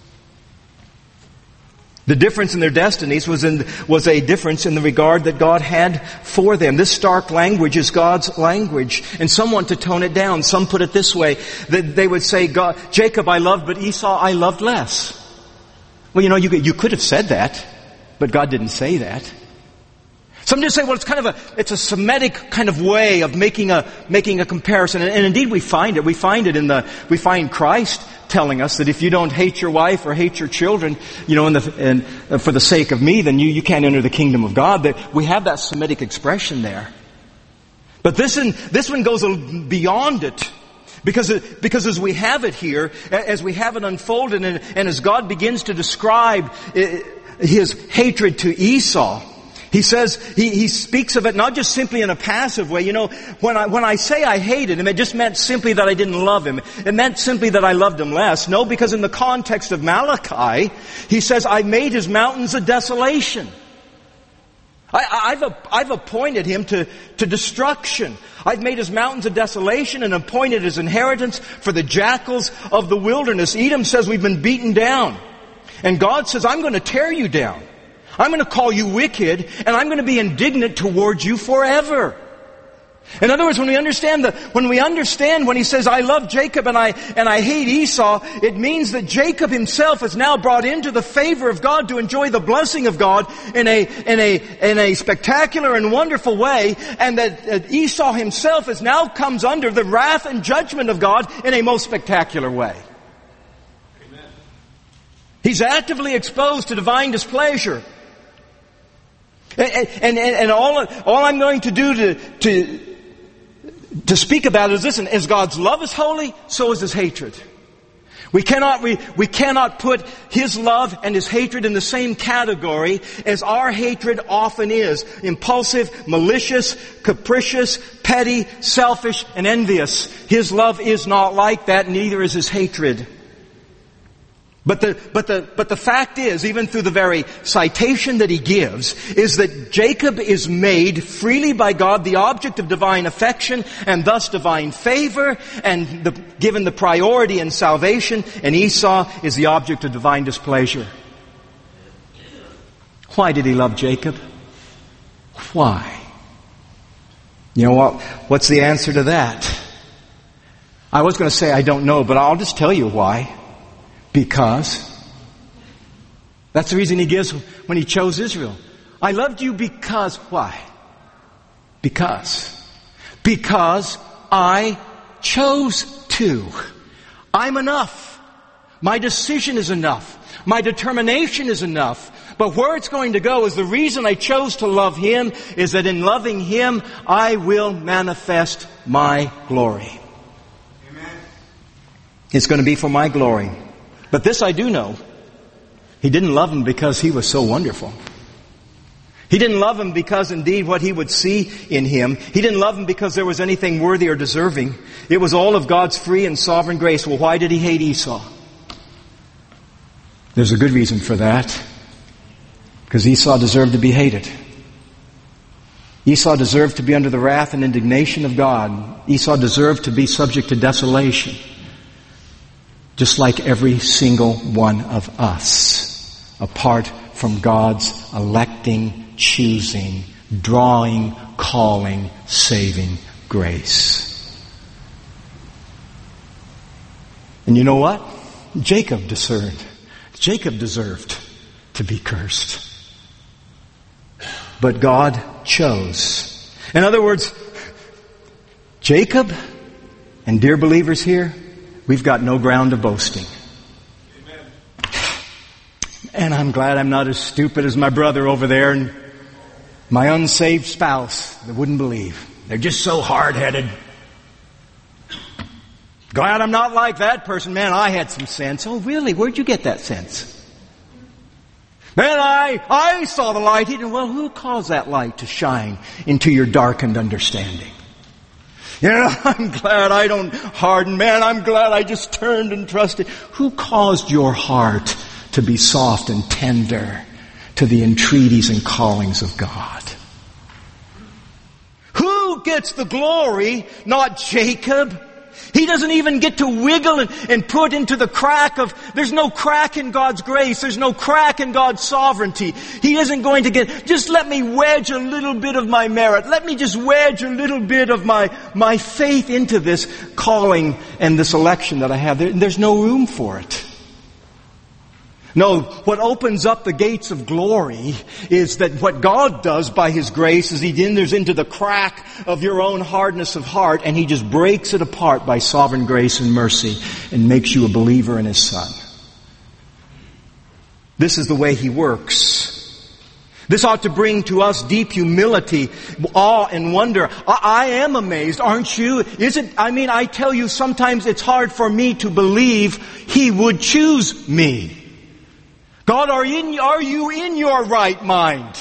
The difference in their destinies was in, was a difference in the regard that God had for them. This stark language is God's language. And some want to tone it down. Some put it this way, that they would say, God, Jacob I loved, but Esau I loved less. Well, you know, you, you could have said that, but God didn't say that. Some just say, well, it's kind of a, it's a Semitic kind of way of making a, making a comparison. And, and indeed we find it. We find it in the, we find Christ telling us that if you don't hate your wife or hate your children, you know, in the, and uh, for the sake of me, then you, you can't enter the kingdom of God. That we have that Semitic expression there. But this one, this one goes beyond it. Because, it, because as we have it here, as we have it unfolded, and, and as God begins to describe His hatred to Esau, He says, he, he speaks of it not just simply in a passive way. You know, when I, when I say I hated him, it just meant simply that I didn't love him. It meant simply that I loved him less. No, because in the context of Malachi, he says, I made his mountains a desolation. I, I've, I've appointed him to, to destruction. I've made his mountains a desolation and appointed his inheritance for the jackals of the wilderness. Edom says we've been beaten down. And God says, I'm going to tear you down. I'm going to call you wicked, and I'm going to be indignant towards you forever. In other words, when we understand the, when we understand when he says, I love Jacob and I, and I hate Esau, it means that Jacob himself is now brought into the favor of God to enjoy the blessing of God in a, in a, in a spectacular and wonderful way, and that Esau himself is now comes under the wrath and judgment of God in a most spectacular way. Amen. He's actively exposed to divine displeasure. And, and, and all, all I'm going to do to, to, to speak about is this: as God's love is holy, so is His hatred. We cannot, we, we cannot put His love and His hatred in the same category as our hatred often is. Impulsive, malicious, capricious, petty, selfish, and envious. His love is not like that, neither is His hatred. But the, but the, but the fact is, even through the very citation that he gives, is that Jacob is made freely by God the object of divine affection and thus divine favor, and the, given the priority in salvation, and Esau is the object of divine displeasure. Why did he love Jacob? Why? You know what? What's the answer to that? I was going to say I don't know, but I'll just tell you why. Because. That's the reason he gives when he chose Israel. I loved you because. Why? Because. Because I chose to. I'm enough. My decision is enough. My determination is enough. But where it's going to go is the reason I chose to love Him is that in loving Him, I will manifest my glory. Amen. It's going to be for my glory. But this I do know. He didn't love him because he was so wonderful. He didn't love him because indeed what he would see in him. He didn't love him because there was anything worthy or deserving. It was all of God's free and sovereign grace. Well, why did he hate Esau? There's a good reason for that. Because Esau deserved to be hated. Esau deserved to be under the wrath and indignation of God. Esau deserved to be subject to desolation. Just like every single one of us. Apart from God's electing, choosing, drawing, calling, saving grace. And you know what? Jacob deserved. Jacob deserved to be cursed. But God chose. In other words, Jacob, and dear believers here, we've got no ground of boasting. Amen. And I'm glad I'm not as stupid as my brother over there and my unsaved spouse that wouldn't believe. They're just so hard-headed. Glad I'm not like that person. Man, I had some sense. Oh, really? Where'd you get that sense? Man, I, I saw the light. He didn't. Well, who caused that light to shine into your darkened understanding? You know, I'm glad I don't harden. Man, I'm glad I just turned and trusted. Who caused your heart to be soft and tender to the entreaties and callings of God? Who gets the glory? Not Jacob. He doesn't even get to wiggle and, and put into the crack of, there's no crack in God's grace. There's no crack in God's sovereignty. He isn't going to get, just let me wedge a little bit of my merit. Let me just wedge a little bit of my, my faith into this calling and this election that I have. There, there's no room for it. No, what opens up the gates of glory is that what God does by His grace is He enters into the crack of your own hardness of heart and He just breaks it apart by sovereign grace and mercy and makes you a believer in His Son. This is the way He works. This ought to bring to us deep humility, awe and wonder. I, I am amazed, aren't you? Is it, I mean, I tell you, sometimes it's hard for me to believe He would choose me. God, are, in, are you in your right mind?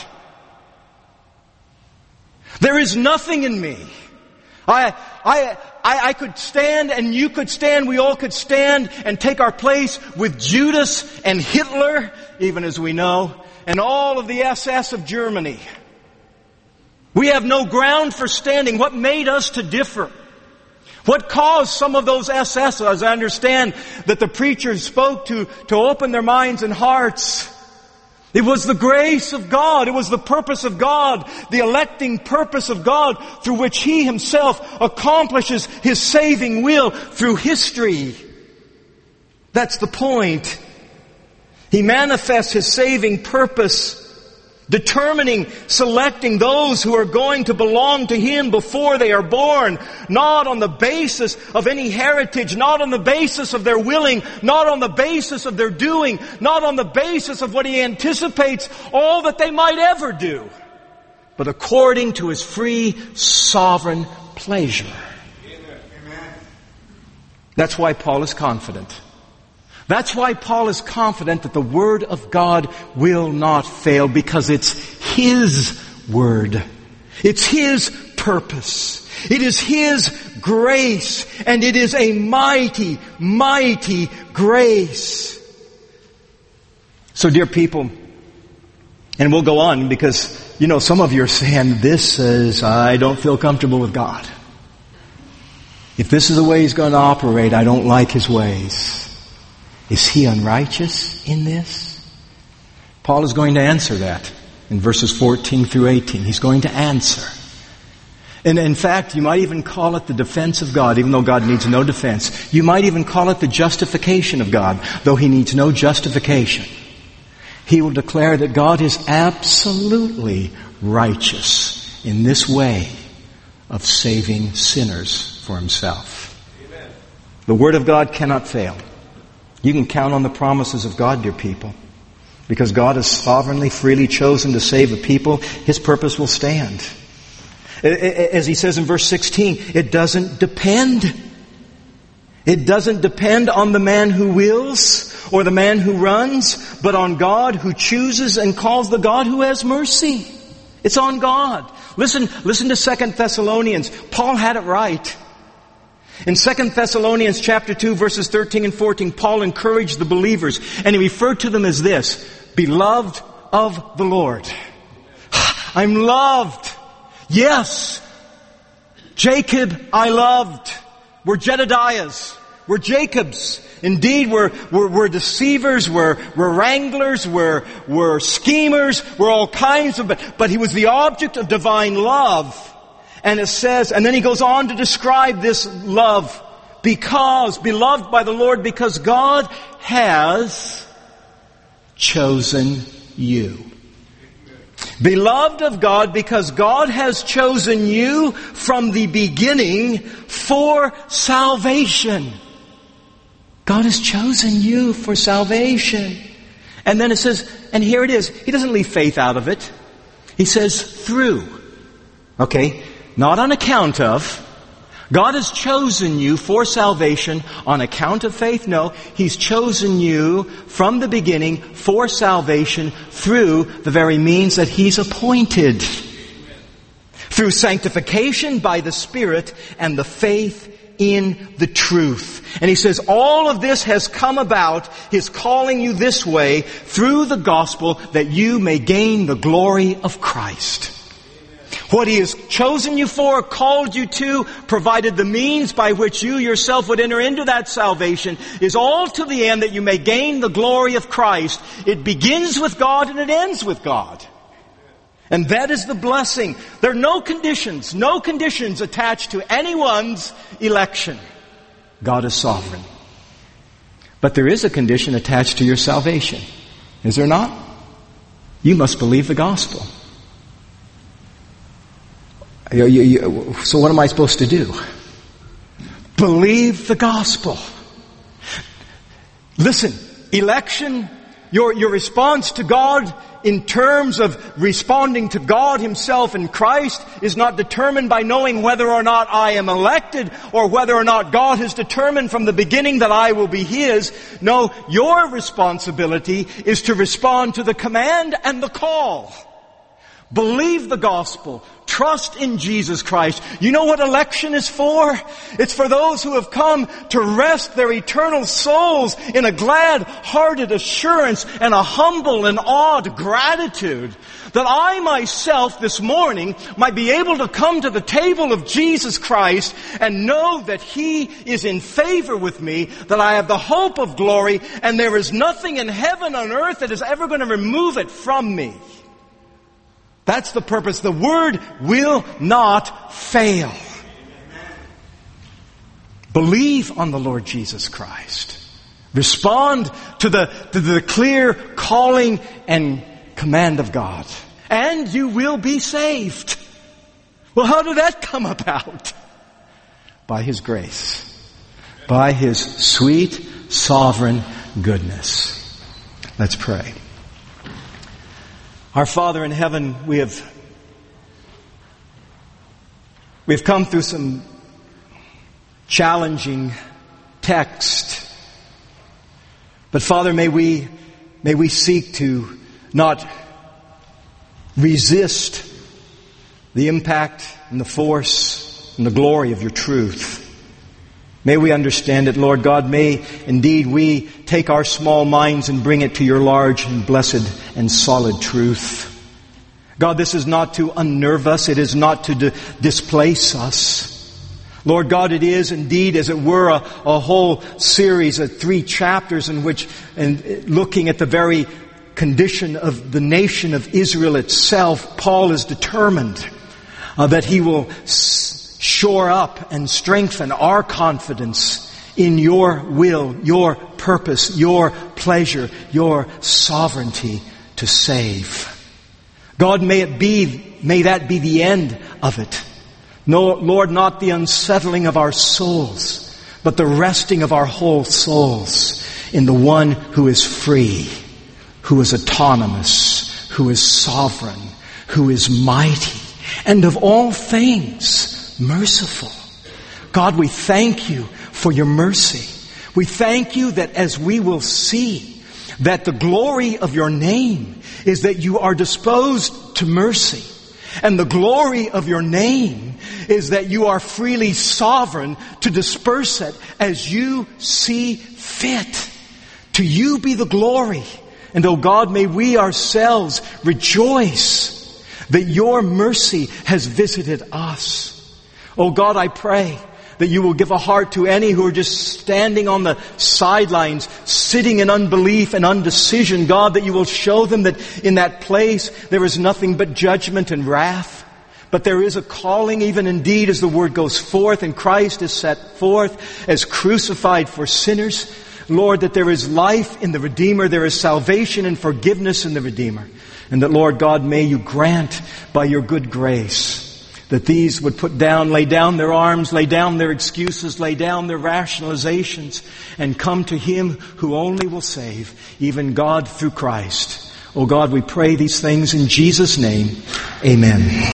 There is nothing in me. I, I, I, I could stand and you could stand, we all could stand and take our place with Judas and Hitler, even as we know, and all of the S S of Germany. We have no ground for standing. What made us to differ? What caused some of those S S, as I understand, that the preachers spoke to, to open their minds and hearts? It was the grace of God. It was the purpose of God, the electing purpose of God through which He Himself accomplishes His saving will through history. That's the point. He manifests His saving purpose, determining, selecting those who are going to belong to Him before they are born, not on the basis of any heritage, not on the basis of their willing, not on the basis of their doing, not on the basis of what He anticipates all that they might ever do, but according to His free, sovereign pleasure. Amen. That's why Paul is confident. That's why Paul is confident that the Word of God will not fail, because it's His Word. It's His purpose. It is His grace, and it is a mighty, mighty grace. So, dear people, and we'll go on because, you know, some of you are saying, this is, I don't feel comfortable with God. If this is the way He's going to operate, I don't like His ways. Is He unrighteous in this? Paul is going to answer that in verses fourteen through eighteen. He's going to answer. And in fact, you might even call it the defense of God, even though God needs no defense. You might even call it the justification of God, though He needs no justification. He will declare that God is absolutely righteous in this way of saving sinners for Himself. Amen. The Word of God cannot fail. You can count on the promises of God, dear people. Because God has sovereignly, freely chosen to save a people, His purpose will stand. As He says in verse sixteen, it doesn't depend. It doesn't depend on the man who wills or the man who runs, but on God who chooses and calls, the God who has mercy. It's on God. Listen, listen to Second Thessalonians. Paul had it right. In Second Thessalonians chapter two, verses thirteen and fourteen, Paul encouraged the believers, and he referred to them as this: beloved of the Lord. I'm loved. Yes. Jacob I loved. We're Jedediahs. We're Jacobs. Indeed, we're, we're, we're deceivers, we're, we're wranglers, we're, we're schemers, we're all kinds of, but, but he was the object of divine love. And it says, and then he goes on to describe this love, because, beloved by the Lord, because God has chosen you. Beloved of God, because God has chosen you from the beginning for salvation. God has chosen you for salvation. And then it says, and here it is. He doesn't leave faith out of it. He says through. Okay? Not on account of. God has chosen you for salvation on account of faith? No. He's chosen you from the beginning for salvation through the very means that He's appointed. Through sanctification by the Spirit and the faith in the truth. And he says all of this has come about, His calling you this way, through the gospel, that you may gain the glory of Christ. What He has chosen you for, called you to, provided the means by which you yourself would enter into that salvation, is all to the end that you may gain the glory of Christ. It begins with God and it ends with God. And that is the blessing. There are no conditions, no conditions attached to anyone's election. God is sovereign. But there is a condition attached to your salvation. Is there not? You must believe the gospel. You, you, you, so what am I supposed to do? Believe the gospel. Listen, election, your, your response to God in terms of responding to God Himself in Christ is not determined by knowing whether or not I am elected or whether or not God has determined from the beginning that I will be His. No, your responsibility is to respond to the command and the call. Believe the gospel. Trust in Jesus Christ. You know what election is for? It's for those who have come to rest their eternal souls in a glad-hearted assurance and a humble and awed gratitude that I myself this morning might be able to come to the table of Jesus Christ and know that He is in favor with me, that I have the hope of glory, and there is nothing in heaven on earth that is ever going to remove it from me. That's the purpose. The Word will not fail. Believe on the Lord Jesus Christ. Respond to the, to the clear calling and command of God. And you will be saved. Well, how did that come about? By His grace. By His sweet, sovereign goodness. Let's pray. Our Father in heaven, we have we've come through some challenging text. But Father, may we may we seek to not resist the impact and the force and the glory of your truth. May we understand it, Lord God. May indeed we take our small minds and bring it to your large and blessed and solid truth. God, this is not to unnerve us. It is not to di- displace us. Lord God, it is indeed, as it were, a, a whole series of three chapters in which, and looking at the very condition of the nation of Israel itself, Paul is determined uh, that he will s- shore up and strengthen our confidence in your will, your purpose, your pleasure, your sovereignty to save. God, may it be, may that be the end of it. No, Lord, not the unsettling of our souls, but the resting of our whole souls in the one who is free, who is autonomous, who is sovereign, who is mighty, and of all things, merciful. God, we thank you for your mercy. We thank you that as we will see, that the glory of your name is that you are disposed to mercy. And the glory of your name is that you are freely sovereign to disperse it as you see fit. To you be the glory. And oh God, may we ourselves rejoice that your mercy has visited us. Oh God, I pray that you will give a heart to any who are just standing on the sidelines, sitting in unbelief and undecision. God, that you will show them that in that place there is nothing but judgment and wrath. But there is a calling, even indeed as the word goes forth and Christ is set forth as crucified for sinners. Lord, that there is life in the Redeemer, there is salvation and forgiveness in the Redeemer. And that, Lord God, may you grant by your good grace that these would put down, lay down their arms, lay down their excuses, lay down their rationalizations, and come to Him who only will save, even God through Christ. Oh God, we pray these things in Jesus' name. Amen.